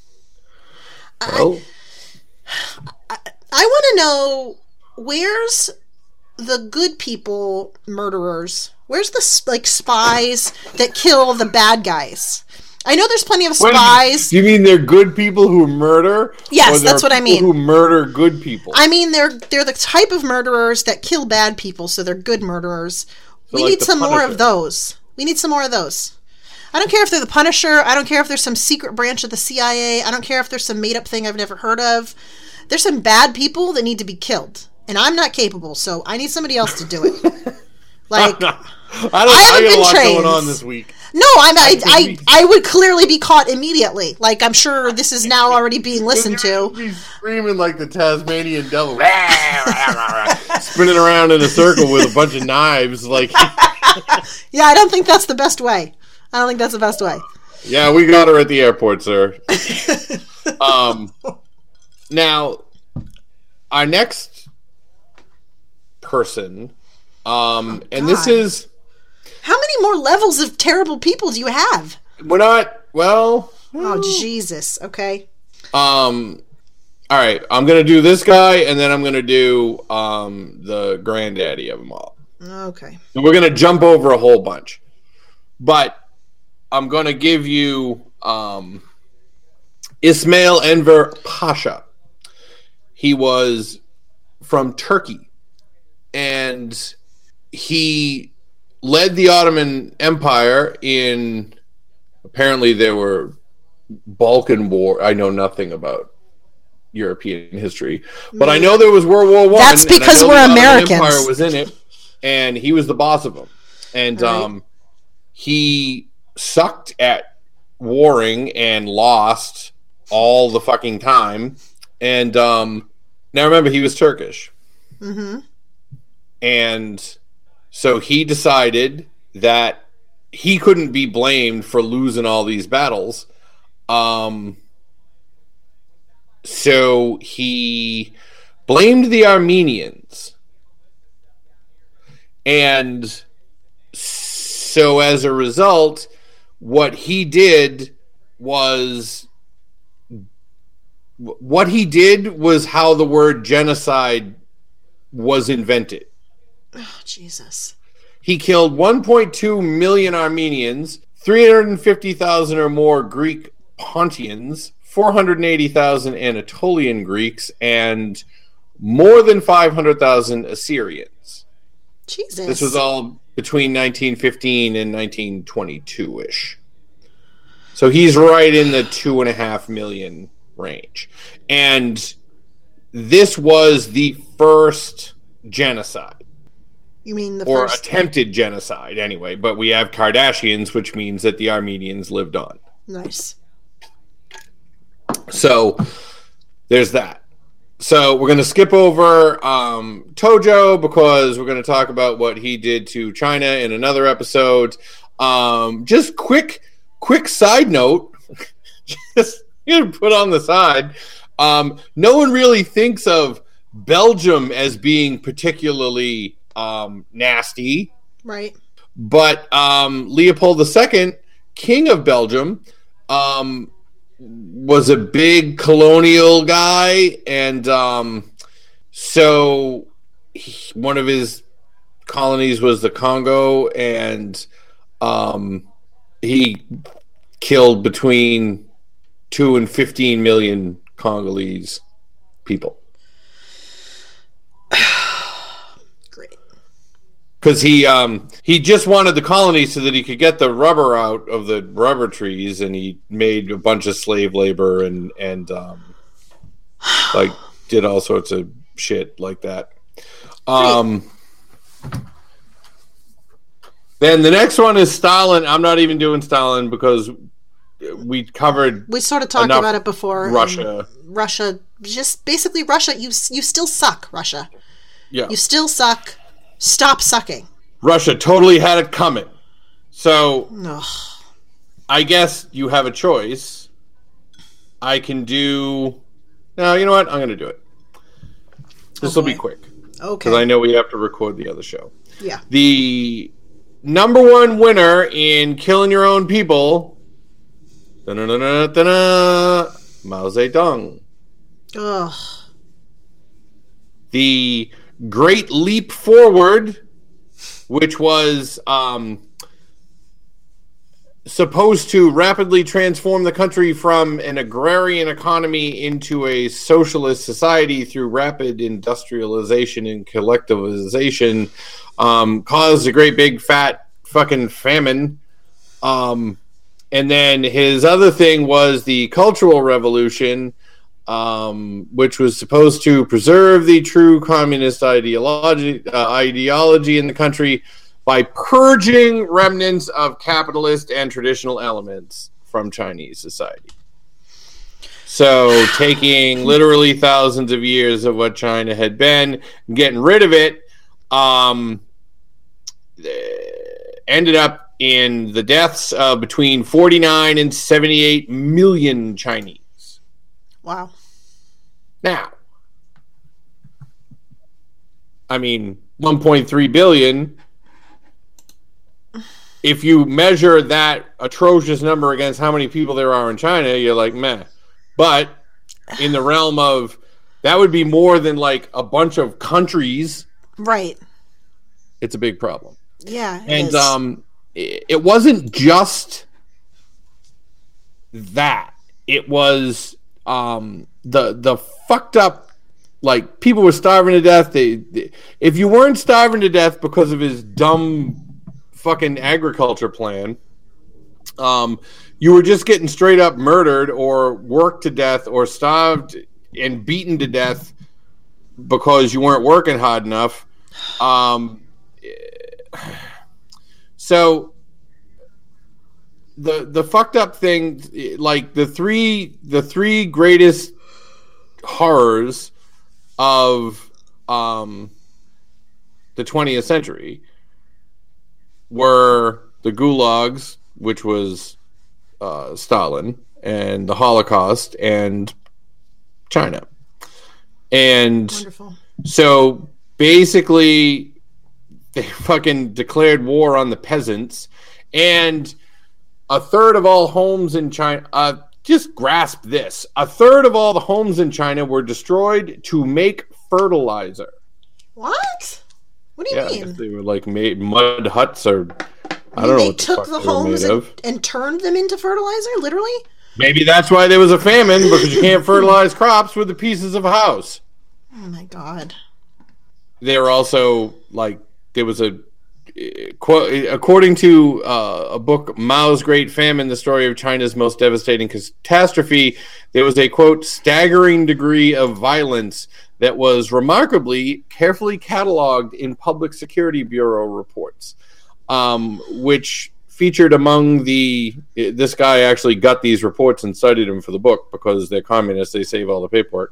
I want to know, where's the good people murderers? Where's the spies that kill the bad guys? I know there's plenty of spies. You mean they're good people who murder? Yes, that's what I mean. Who murder good people? I mean, they're the type of murderers that kill bad people, so they're good murderers. So we need some more of those. We need some more of those. I don't care if they're the Punisher. I don't care if there's some secret branch of the CIA. I don't care if there's some made-up thing I've never heard of. There's some bad people that need to be killed, and I'm not capable, so I need somebody else to do it. I haven't been trained. Going on this week. No, I would clearly be caught immediately. I'm sure this is now already being listened to. He's screaming like the Tasmanian devil, spinning around in a circle with a bunch of knives. Yeah, I don't think that's the best way. Yeah, we got her at the airport, sir. Now, our next person, this is... How many more levels of terrible people do you have? We're not, well... Oh, Jesus. Okay. All right, I'm going to do this guy, and then I'm going to do the granddaddy of them all. Okay. And we're going to jump over a whole bunch. But I'm going to give you Ismail Enver Pasha. He was from Turkey, and he led the Ottoman Empire in, apparently there were Balkan War. I know nothing about European history, but I know there was World War I. That's because we're Americans. The Empire was in it, and he was the boss of them. And he sucked at warring and lost all the fucking time. And now remember, he was Turkish. Mm-hmm. And so he decided that he couldn't be blamed for losing all these battles. So he blamed the Armenians. And so as a result, what he did was how the word genocide was invented. Oh, Jesus. He killed 1.2 million Armenians, 350,000 or more Greek Pontians, 480,000 Anatolian Greeks, and more than 500,000 Assyrians. Jesus. This was all between 1915 and 1922-ish. So he's right in the 2.5 million range. And this was the first genocide. You mean or attempted genocide, anyway. But we have Kardashians, which means that the Armenians lived on. Nice. So there's that. So we're going to skip over Tojo because we're going to talk about what he did to China in another episode. Just quick side note, just put on the side. No one really thinks of Belgium as being particularly nasty. Right. But Leopold II, King of Belgium, was a big colonial guy, and so one of his colonies was the Congo, and he killed between 2 and 15 million Congolese people. Because he just wanted the colony so that he could get the rubber out of the rubber trees, and he made a bunch of slave labor and like did all sorts of shit like that. Then the next one is Stalin. I'm not even doing Stalin because we sort of talked about it before. Russia, just basically Russia. You still suck, Russia. Yeah, you still suck. Stop sucking. Russia totally had it coming. So, Ugh. I guess you have a choice. I can do... No, you know what? I'm going to do it. This will be quick. Okay. Because I know we have to record the other show. Yeah. The number one winner in killing your own people... Mao Zedong. Ugh. The Great Leap Forward, which was supposed to rapidly transform the country from an agrarian economy into a socialist society through rapid industrialization and collectivization, caused a great big fat fucking famine. And then his other thing was the Cultural Revolution, which was supposed to preserve the true communist ideology in the country by purging remnants of capitalist and traditional elements from Chinese society. So taking literally thousands of years of what China had been, getting rid of it, ended up in the deaths of between 49 and 78 million Chinese. Wow. Now, I mean, 1.3 billion. If you measure that atrocious number against how many people there are in China, you're like, meh. But in the realm of, that would be more than like a bunch of countries. Right. It's a big problem. Yeah. And it wasn't just that. It was the fucked up, like, people were starving to death. If you weren't starving to death because of his dumb fucking agriculture plan, you were just getting straight up murdered or worked to death or starved and beaten to death because you weren't working hard enough. So the fucked up thing, like the three greatest horrors of the 20th century were the the gulags, which was Stalin, and the Holocaust, and China. And wonderful. So basically, they fucking declared war on the peasants, and a third of all homes in China, just grasp this, a third of all the homes in China were destroyed to make fertilizer. What? What do you mean? I guess they were like made mud huts, or I don't know. They took the homes and turned them into fertilizer, literally? Maybe that's why there was a famine, because you can't fertilize crops with the pieces of a house. Oh my God. They were also like, there was a quote, according to a book, Mao's Great Famine, the story of China's most devastating catastrophe, there was a, quote, staggering degree of violence that was remarkably carefully cataloged in Public Security Bureau reports, which featured among this guy actually got these reports and studied them for the book, because they're communists, they save all the paperwork.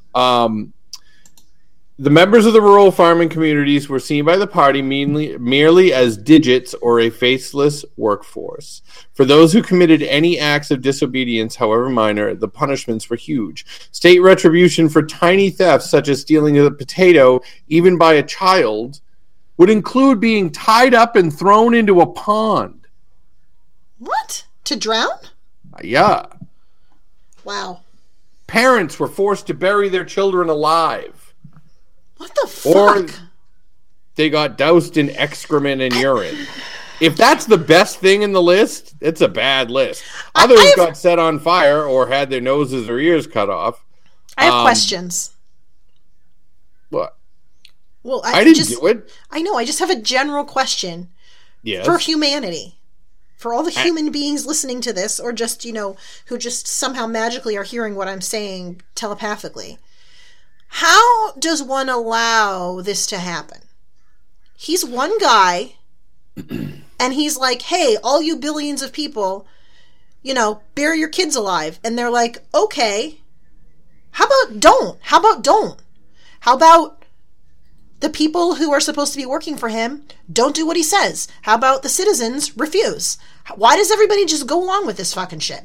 The members of the rural farming communities were seen by the party merely as digits or a faceless workforce. For those who committed any acts of disobedience, however minor, the punishments were huge. State retribution for tiny thefts, such as stealing a potato, even by a child, would include being tied up and thrown into a pond. What? To drown? Yeah. Wow. Parents were forced to bury their children alive. What the fuck? Or they got doused in excrement and urine. If that's the best thing in the list, it's a bad list. Others got set on fire or had their noses or ears cut off. I have questions. What? Well, I didn't do it. I know. I just have a general question. Yes. For humanity. For all the human beings listening to this, or just, who just somehow magically are hearing what I'm saying telepathically. How does one allow this to happen? He's one guy, and he's like, hey, all you billions of people, bury your kids alive. And they're like, okay, how about don't? How about don't? How about the people who are supposed to be working for him don't do what he says? How about the citizens refuse? Why does everybody just go along with this fucking shit?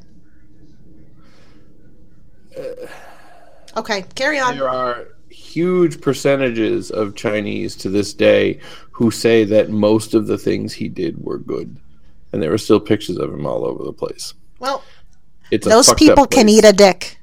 Okay, carry on. There are huge percentages of Chinese to this day who say that most of the things he did were good. And there are still pictures of him all over the place. Well, it's those people can eat a dick.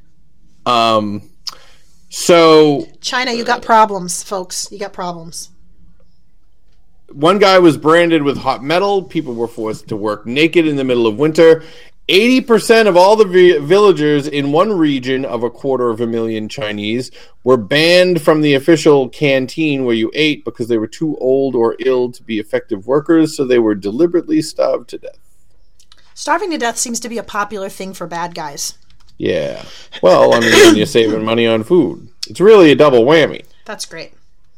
So China, you got problems, folks. You got problems. One guy was branded with hot metal. People were forced to work naked in the middle of winter. 80% of all the villagers in one region of 250,000 Chinese were banned from the official canteen where you ate because they were too old or ill to be effective workers, so they were deliberately starved to death. Starving to death seems to be a popular thing for bad guys. Yeah. Well, I mean, when you're saving money on food. It's really a double whammy. That's great.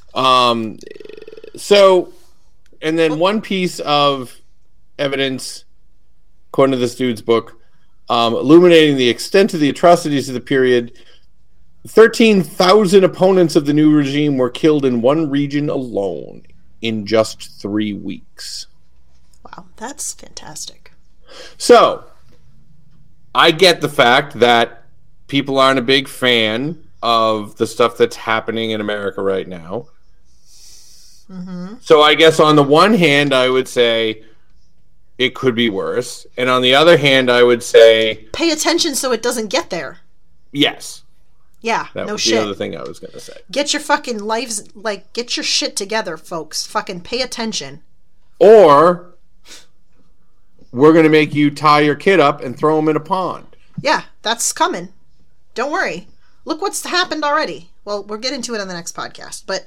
So, and then one piece of evidence, according to this dude's book, illuminating the extent of the atrocities of the period, 13,000 opponents of the new regime were killed in one region alone in just 3 weeks. Wow, that's fantastic. So, I get the fact that people aren't a big fan of the stuff that's happening in America right now. Mm-hmm. So I guess on the one hand, I would say it could be worse. And on the other hand, I would say... pay attention so it doesn't get there. Yes. Yeah, that no was shit. The other thing I was going to say. Get your fucking lives... get your shit together, folks. Fucking pay attention. Or... we're going to make you tie your kid up and throw him in a pond. Yeah, that's coming. Don't worry. Look what's happened already. Well, we'll get into it on the next podcast, but...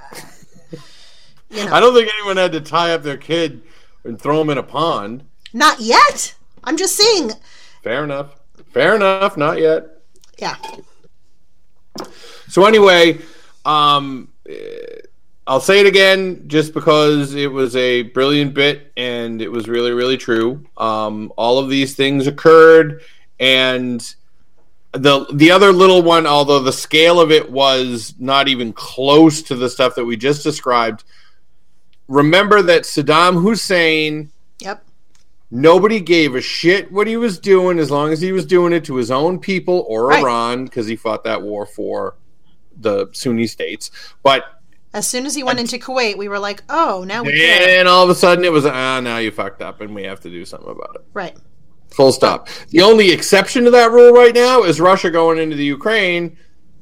I don't think anyone had to tie up their kid and throw him in a pond. Not yet. I'm just saying. Fair enough. Fair enough. Not yet. Yeah. So anyway, I'll say it again just because it was a brilliant bit and it was really, really true. All of these things occurred, and the other little one, although the scale of it was not even close to the stuff that we just described, remember that Saddam Hussein Nobody gave a shit what he was doing as long as he was doing it to his own people or Iran, because he fought that war for the Sunni states. But as soon as he went into Kuwait, we were like, oh, now we care. And all of a sudden it was, now you fucked up and we have to do something about it. Right. Full stop. The only exception to that rule right now is Russia going into the Ukraine.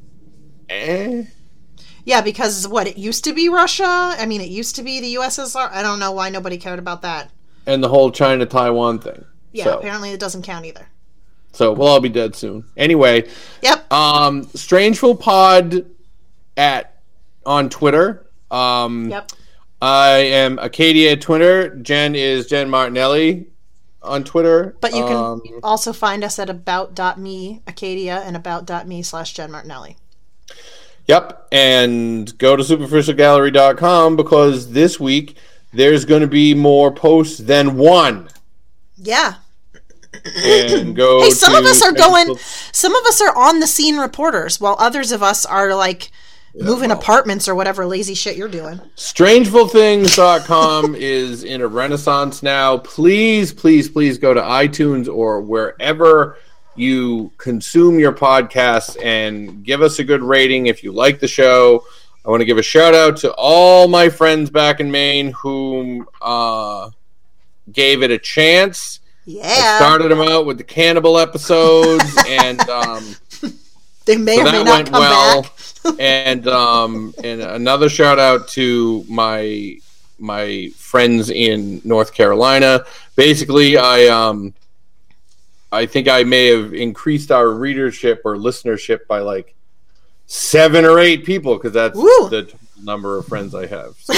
Yeah, because it used to be Russia? I mean, it used to be the USSR. I don't know why nobody cared about that. And the whole China-Taiwan thing. Yeah, so. Apparently it doesn't count either. So we'll all be dead soon. Anyway. Yep. Strangeful Pod on Twitter. Yep. I am Acadia Twitter. Jen is Jen Martinelli on Twitter. But you can also find us at about.me, Acadia, and about.me/Jen Martinelli. Yep. And go to superficialgallery.com because this week there's going to be more posts than one. Yeah. And go. Hey, some of us are on the scene reporters, while others of us are like moving apartments or whatever lazy shit you're doing. Strangefulthings.com is in a renaissance now. Please, please, please go to iTunes or wherever you consume your podcasts and give us a good rating if you like the show. I want to give a shout out to all my friends back in Maine whom gave it a chance. Yeah. I started them out with the cannibal episodes, and they may or may not come back. and another shout out to my friends in North Carolina. Basically, I think I may have increased our readership or listenership by like 7 or 8 people, because that's the number of friends I have. So.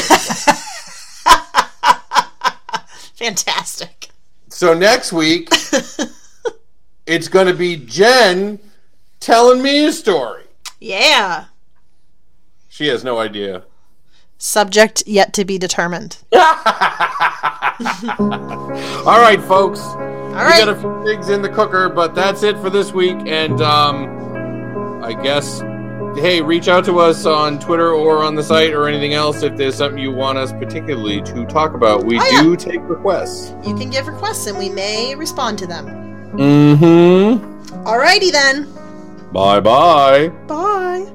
Fantastic. So next week, it's going to be Jen telling me a story. Yeah. She has no idea. Subject yet to be determined. All right, folks. All right. We got a few things in the cooker, but that's it for this week. And I guess, hey, reach out to us on Twitter or on the site or anything else if there's something you want us particularly to talk about. We do take requests. You can give requests and we may respond to them. Mm-hmm. Alrighty then. Bye-bye. Bye.